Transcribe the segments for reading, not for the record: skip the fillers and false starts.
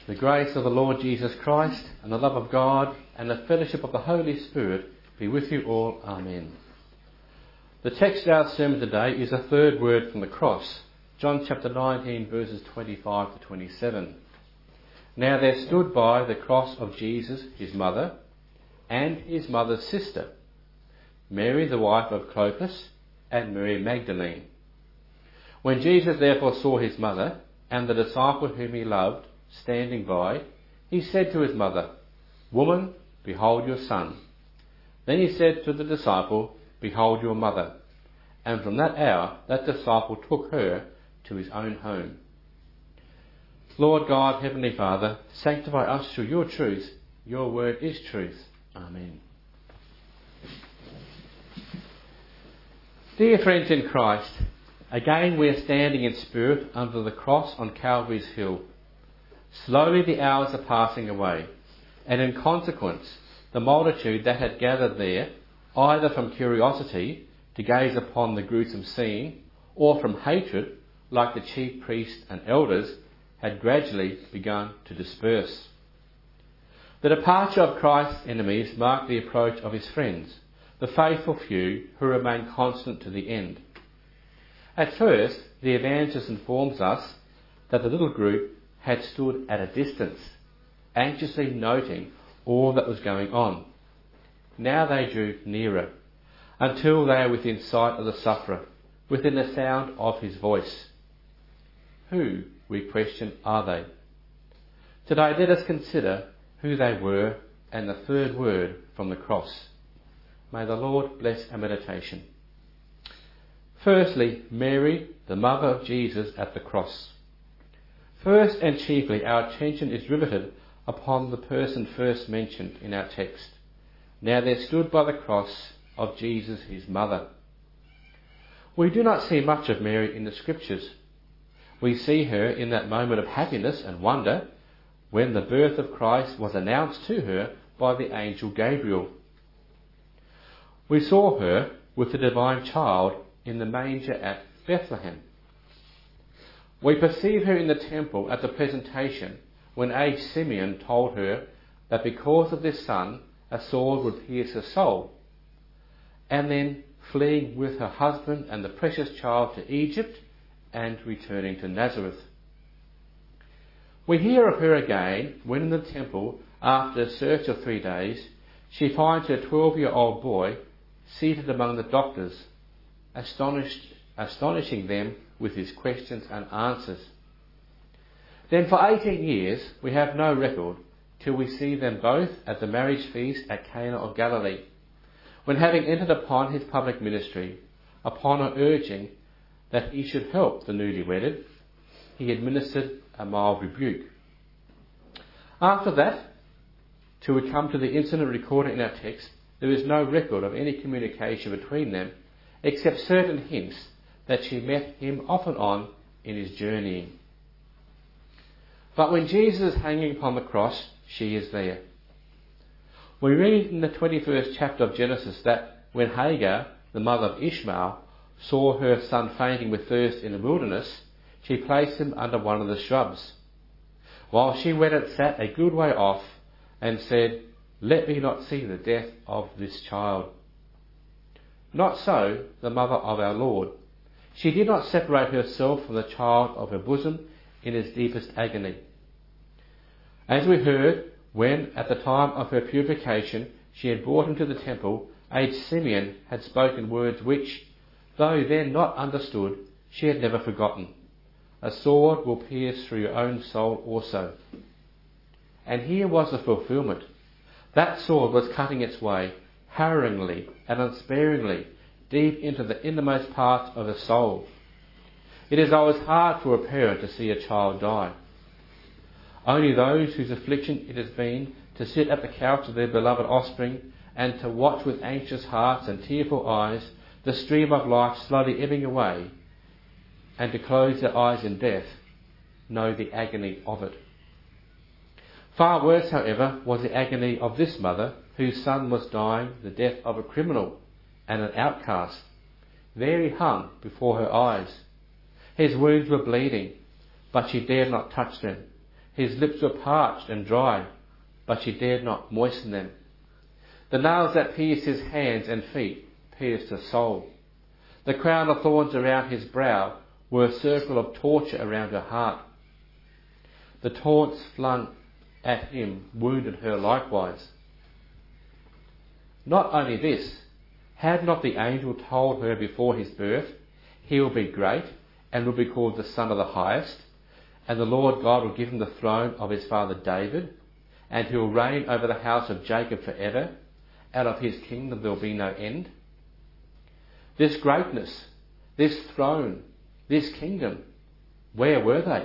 The grace of the Lord Jesus Christ and the love of God and the fellowship of the Holy Spirit be with you all. Amen. The text of our sermon today is a third word from the cross. John chapter 19 verses 25 to 27. Now there stood by the cross of Jesus his mother and his mother's sister, Mary the wife of Clopas and Mary Magdalene. When Jesus therefore saw his mother and the disciple whom he loved standing by, he said to his mother, "Woman, behold your son." Then he said to the disciple, "Behold your mother." And from that hour that disciple took her to his own home. Lord God, Heavenly Father, sanctify us through your truth. Your word is truth. Amen. Dear friends in Christ, again we are standing in spirit under the cross on Calvary's hill. Slowly the hours are passing away, and in consequence the multitude that had gathered there, either from curiosity to gaze upon the gruesome scene, or from hatred, like the chief priests and elders, had gradually begun to disperse. The departure of Christ's enemies marked the approach of his friends, the faithful few who remain constant to the end. At first, the evangelist informs us that the little group had stood at a distance, anxiously noting all that was going on. Now they drew nearer, until they are within sight of the sufferer, within the sound of his voice. Who, we question, are they? Today let us consider who they were and the third word from the cross. May the Lord bless our meditation. Firstly, Mary, the mother of Jesus at the cross. First and chiefly, our attention is riveted upon the person first mentioned in our text. Now there stood by the cross of Jesus his mother. We do not see much of Mary in the Scriptures. We see her in that moment of happiness and wonder when the birth of Christ was announced to her by the angel Gabriel. We saw her with the divine child in the manger at Bethlehem. We perceive her in the temple at the presentation when aged Simeon told her that because of this son a sword would pierce her soul, and then fleeing with her husband and the precious child to Egypt and returning to Nazareth. We hear of her again when in the temple, after a search of 3 days, she finds her 12-year-old boy seated among the doctors, astonishing them with his questions and answers. Then for 18 years we have no record till we see them both at the marriage feast at Cana of Galilee, when having entered upon his public ministry, upon her urging that he should help the newly wedded, he administered a mild rebuke. After that, till we come to the incident recorded in our text, there is no record of any communication between them, except certain hints that she met him off and on in his journeying. But when Jesus is hanging upon the cross, she is there. We read in the 21st chapter of Genesis that when Hagar, the mother of Ishmael, saw her son fainting with thirst in the wilderness, she placed him under one of the shrubs, while she went and sat a good way off and said, "Let me not see the death of this child." Not so the mother of our Lord. She did not separate herself from the child of her bosom in his deepest agony. As we heard, when at the time of her purification she had brought him to the temple, aged Simeon had spoken words which, though then not understood, she had never forgotten. A sword will pierce through your own soul also. And here was the fulfilment. That sword was cutting its way, harrowingly and unsparingly, deep into the innermost parts of her soul. It is always hard for a parent to see a child die. Only those whose affliction it has been to sit at the couch of their beloved offspring and to watch with anxious hearts and tearful eyes the stream of life slowly ebbing away, and to close their eyes in death, know the agony of it. Far worse, however, was the agony of this mother, whose son was dying the death of a criminal and an outcast. There he hung before her eyes. His wounds were bleeding, but she dared not touch them. His lips were parched and dry, but she dared not moisten them. The nails that pierced his hands and feet pierced her soul. The crown of thorns around his brow were a circle of torture around her heart. The taunts flung at him wounded her likewise. Not only this, had not the angel told her before his birth, he will be great and will be called the Son of the Highest, and the Lord God will give him the throne of his father David, and he will reign over the house of Jacob forever, and of his kingdom there will be no end? This greatness, this throne, this kingdom, where were they?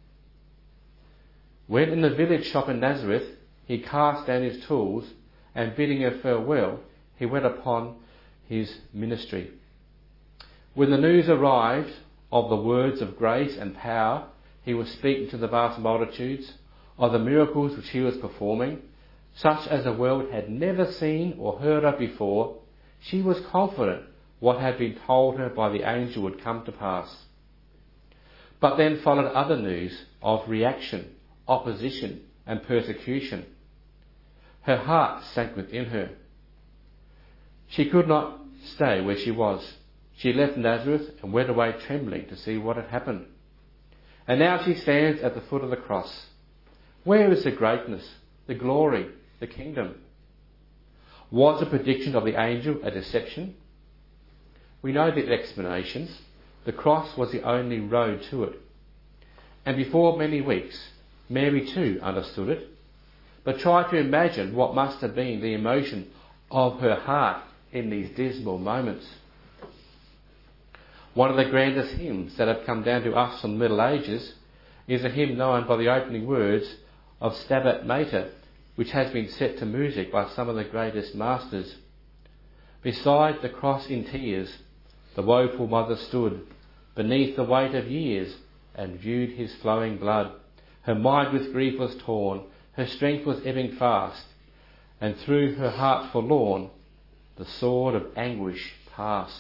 When in the village shop in Nazareth he cast down his tools, and bidding her farewell, he went upon his ministry. When the news arrived of the words of grace and power he was speaking to the vast multitudes, of the miracles which he was performing, such as the world had never seen or heard of before, she was confident what had been told her by the angel would come to pass. But then followed other news of reaction, opposition and persecution. Her heart sank within her. She could not stay where she was. She left Nazareth and went away trembling to see what had happened. And now she stands at the foot of the cross. Where is the greatness, the glory, the kingdom? Was the prediction of the angel a deception? We know the explanation. The cross was the only road to it. And before many weeks, Mary too understood it. But try to imagine what must have been the emotion of her heart in these dismal moments. One of the grandest hymns that have come down to us from the Middle Ages is a hymn known by the opening words of Stabat Mater, which has been set to music by some of the greatest masters. Beside the cross in tears, the woeful mother stood, beneath the weight of years, and viewed his flowing blood. Her mind with grief was torn, her strength was ebbing fast, and through her heart forlorn, the sword of anguish passed.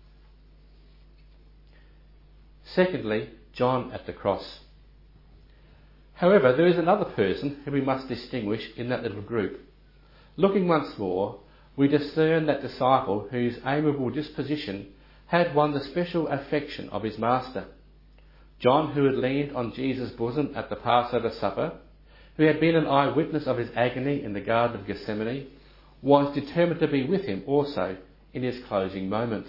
Secondly, John at the cross. However, there is another person who we must distinguish in that little group. Looking once more, we discern that disciple whose amiable disposition had won the special affection of his master. John, who had leaned on Jesus' bosom at the Passover supper, who had been an eyewitness of his agony in the Garden of Gethsemane, was determined to be with him also in his closing moments.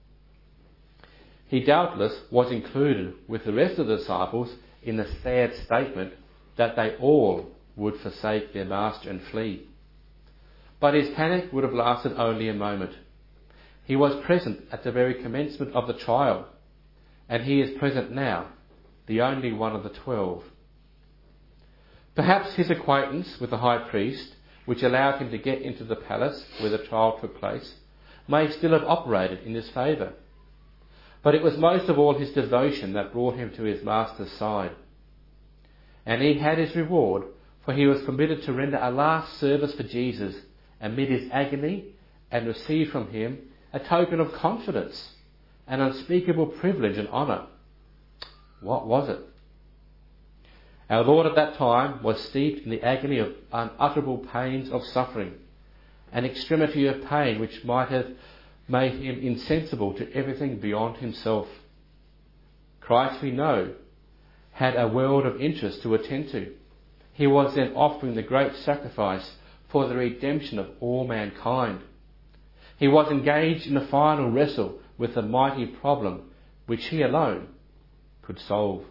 He doubtless was included with the rest of the disciples in the sad statement that they all would forsake their master and flee. But his panic would have lasted only a moment. He was present at the very commencement of the trial, and he is present now, the only one of the 12. Perhaps his acquaintance with the high priest, which allowed him to get into the palace where the trial took place, may still have operated in his favour. But it was most of all his devotion that brought him to his master's side. And he had his reward, for he was permitted to render a last service for Jesus amid his agony, and received from him a token of confidence, an unspeakable privilege and honour. What was it? Our Lord at that time was steeped in the agony of unutterable pains of suffering, an extremity of pain which might have made him insensible to everything beyond himself. Christ, we know, had a world of interest to attend to. He was then offering the great sacrifice for the redemption of all mankind. He was engaged in a final wrestle with the mighty problem which he alone could solve.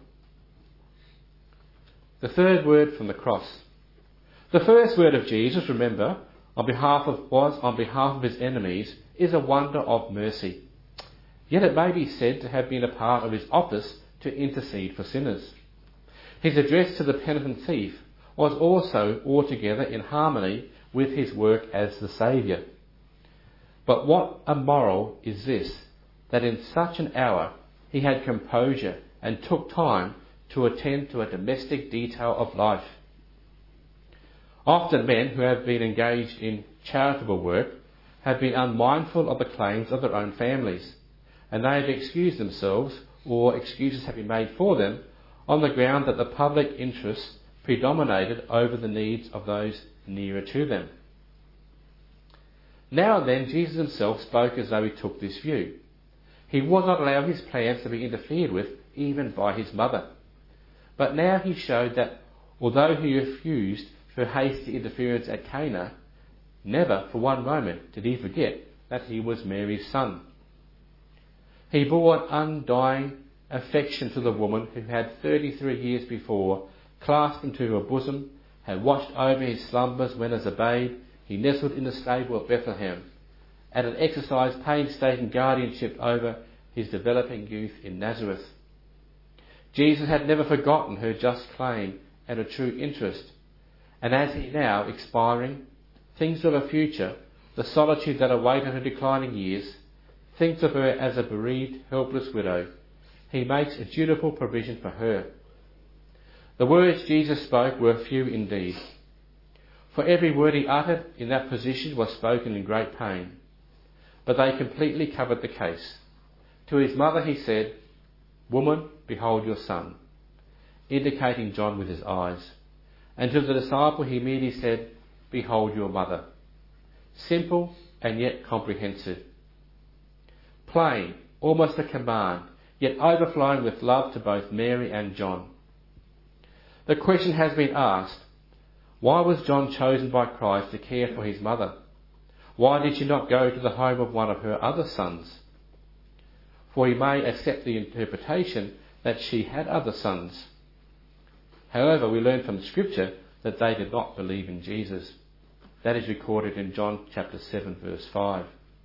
The third word from the cross. The first word of Jesus, remember, on behalf of his enemies, is a wonder of mercy. Yet it may be said to have been a part of his office to intercede for sinners. His address to the penitent thief was also altogether in harmony with his work as the Saviour. But what a moral is this, that in such an hour he had composure and took time to attend to a domestic detail of life. Often men who have been engaged in charitable work have been unmindful of the claims of their own families, and they have excused themselves, or excuses have been made for them, on the ground that the public interests predominated over the needs of those nearer to them. Now and then, Jesus himself spoke as though he took this view. He would not allow his plans to be interfered with, even by his mother. But now he showed that, although he refused her hasty interference at Cana, never for one moment did he forget that he was Mary's son. He bore an undying affection to the woman who had 33 years before clasped him to her bosom, had watched over his slumbers when as a babe he nestled in the stable of Bethlehem, and had exercised painstaking guardianship over his developing youth in Nazareth. Jesus had never forgotten her just claim and her true interest, and as he now, expiring, thinks of her future, the solitude that awaited her declining years, thinks of her as a bereaved, helpless widow, he makes a dutiful provision for her. The words Jesus spoke were few indeed, for every word he uttered in that position was spoken in great pain, but they completely covered the case. To his mother he said, "Woman, behold your son," indicating John with his eyes. And to the disciple he merely said, "Behold your mother." Simple and yet comprehensive. Plain, almost a command, yet overflowing with love to both Mary and John. The question has been asked, why was John chosen by Christ to care for his mother? Why did she not go to the home of one of her other sons? For he may accept the interpretation that she had other sons. However, we learn from Scripture that they did not believe in Jesus. That is recorded in John chapter 7 verse 5.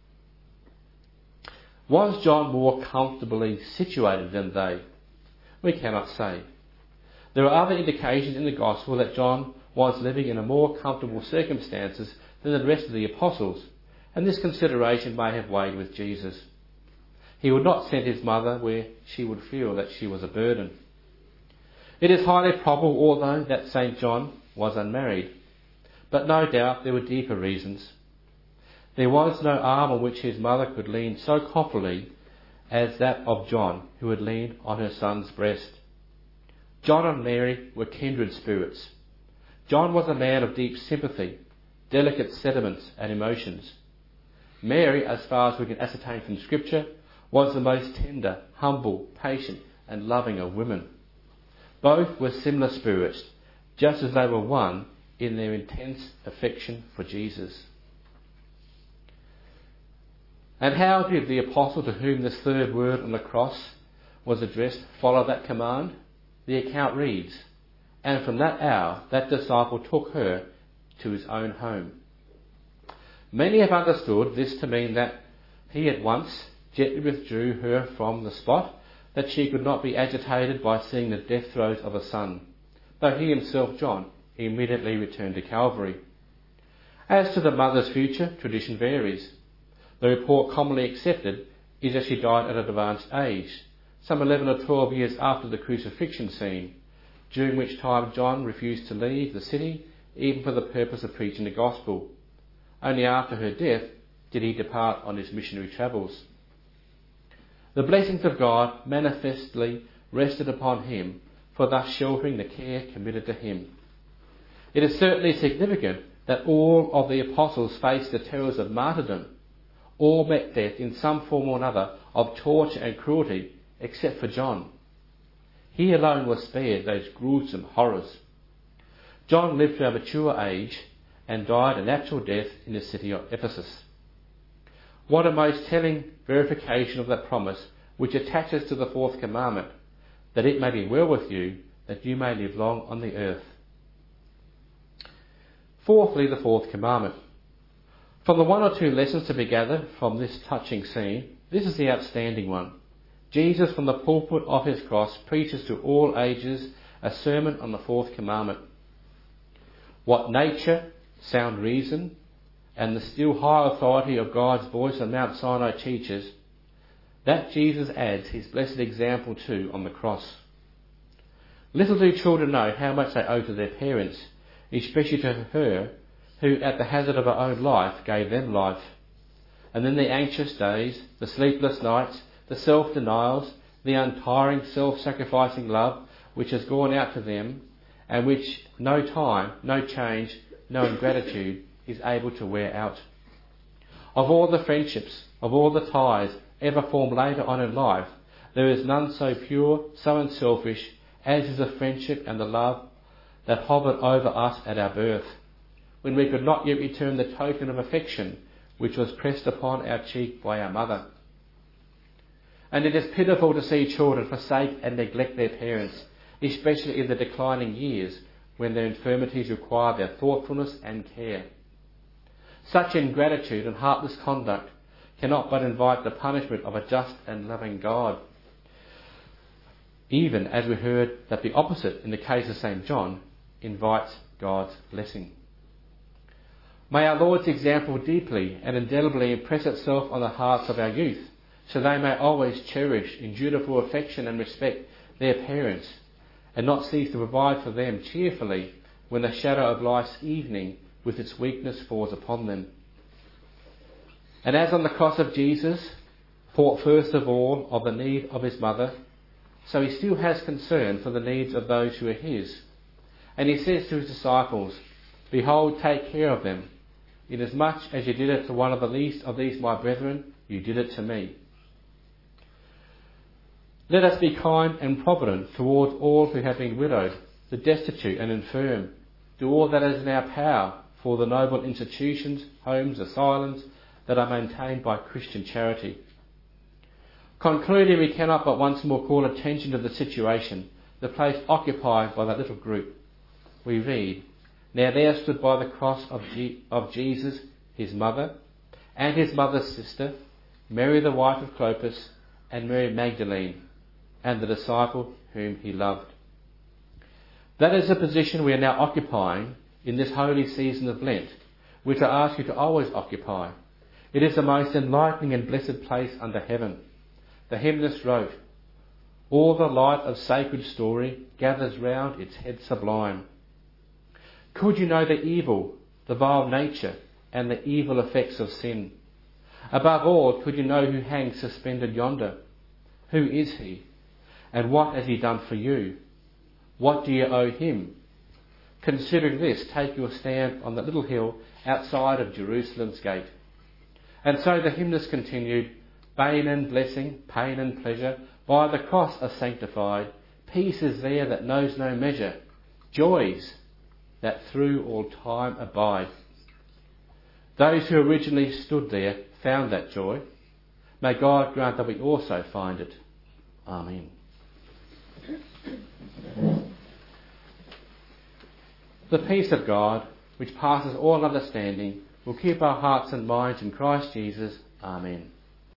Was John more comfortably situated than they? We cannot say. There are other indications in the Gospel that John was living in a more comfortable circumstances than the rest of the apostles, and this consideration may have weighed with Jesus. He would not send his mother where she would feel that she was a burden. It is highly probable, although, that St. John was unmarried, but no doubt there were deeper reasons. There was no arm on which his mother could lean so confidently as that of John, who had leaned on her son's breast. John and Mary were kindred spirits. John was a man of deep sympathy, delicate sentiments and emotions. Mary, as far as we can ascertain from Scripture, was the most tender, humble, patient and loving of women. Both were similar spirits, just as they were one in their intense affection for Jesus. And how did the apostle to whom this third word on the cross was addressed follow that command? The account reads, "And from that hour that disciple took her to his own home." Many have understood this to mean that he at once gently withdrew her from the spot, that she could not be agitated by seeing the death throes of a son, though he himself, John, immediately returned to Calvary. As to the mother's future, tradition varies. The report commonly accepted is that she died at an advanced age, some 11 or 12 years after the crucifixion scene, during which time John refused to leave the city even for the purpose of preaching the gospel. Only after her death did he depart on his missionary travels. The blessings of God manifestly rested upon him for thus sheltering the care committed to him. It is certainly significant that all of the apostles faced the terrors of martyrdom. All met death in some form or another of torture and cruelty, except for John. He alone was spared those gruesome horrors. John lived to a mature age and died a natural death in the city of Ephesus. What a most telling verification of that promise which attaches to the fourth commandment, that it may be well with you, that you may live long on the earth. Fourthly, the fourth commandment. From the one or two lessons to be gathered from this touching scene, this is the outstanding one. Jesus, from the pulpit of his cross, preaches to all ages a sermon on the fourth commandment. What nature, sound reason, and the still higher authority of God's voice on Mount Sinai teaches, that Jesus adds his blessed example to on the cross. Little do children know how much they owe to their parents, especially to her who, at the hazard of her own life, gave them life. And then the anxious days, the sleepless nights, the self-denials, the untiring self-sacrificing love which has gone out to them, and which no time, no change, no ingratitude is able to wear out. Of all the friendships, of all the ties ever formed later on in life, there is none so pure, so unselfish, as is the friendship and the love that hovered over us at our birth, when we could not yet return the token of affection which was pressed upon our cheek by our mother. And it is pitiful to see children forsake and neglect their parents, especially in the declining years when their infirmities require their thoughtfulness and care. Such ingratitude and heartless conduct cannot but invite the punishment of a just and loving God, even as we heard that the opposite in the case of St. John invites God's blessing. May our Lord's example deeply and indelibly impress itself on the hearts of our youth, so they may always cherish in dutiful affection and respect their parents, and not cease to provide for them cheerfully when the shadow of life's evening with its weakness falls upon them. And as on the cross of Jesus thought first of all of the need of his mother, so he still has concern for the needs of those who are his. And he says to his disciples, "Behold, take care of them. Inasmuch as you did it to one of the least of these my brethren, you did it to me." Let us be kind and provident towards all who have been widowed, the destitute and infirm. Do all that is in our power for the noble institutions, homes, asylums that are maintained by Christian charity. Concluding, we cannot but once more call attention to the situation, the place occupied by that little group. We read, "Now there stood by the cross of Jesus his mother, and his mother's sister, Mary the wife of Clopas, and Mary Magdalene, and the disciple whom he loved." That is the position we are now occupying in this holy season of Lent, which I ask you to always occupy. It is the most enlightening and blessed place under heaven. The hymnist wrote, "All the light of sacred story gathers round its head sublime." Could you know the evil, the vile nature, and the evil effects of sin? Above all, could you know who hangs suspended yonder? Who is he? And what has he done for you? What do you owe him? Considering this, take your stand on that little hill outside of Jerusalem's gate. And so the hymnist continued, "Bane and blessing, pain and pleasure, by the cross are sanctified. Peace is there that knows no measure, joys that through all time abide." Those who originally stood there found that joy. May God grant that we also find it. Amen. The peace of God, which passes all understanding, will keep our hearts and minds in Christ Jesus. Amen.